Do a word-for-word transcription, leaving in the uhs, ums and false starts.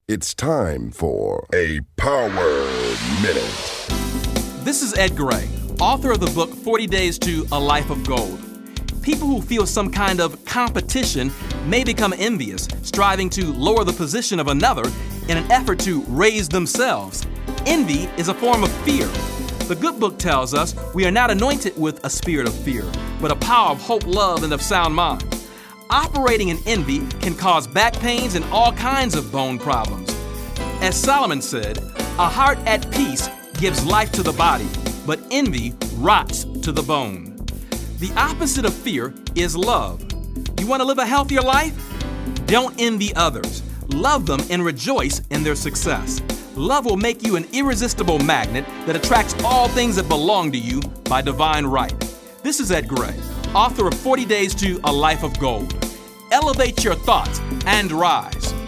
It's time for a Power Minute. This is Ed Gray, author of the book forty days to A Life of Gold. People who feel some kind of competition may become envious, striving to lower the position of another in an effort to raise themselves. Envy is a form of fear. The good book tells us we are not anointed with a spirit of fear, but a power of hope, love, and of sound mind. Operating in envy can cause back pains and all kinds of bone problems. As Solomon said, a heart at peace gives life to the body, but envy rots to the bone. The opposite of fear is love. You want to live a healthier life? Don't envy others. Love them and rejoice in their success. Love will make you an irresistible magnet that attracts all things that belong to you by divine right. This is Ed Gray, author of forty days to A Life of Gold. Elevate your thoughts and rise.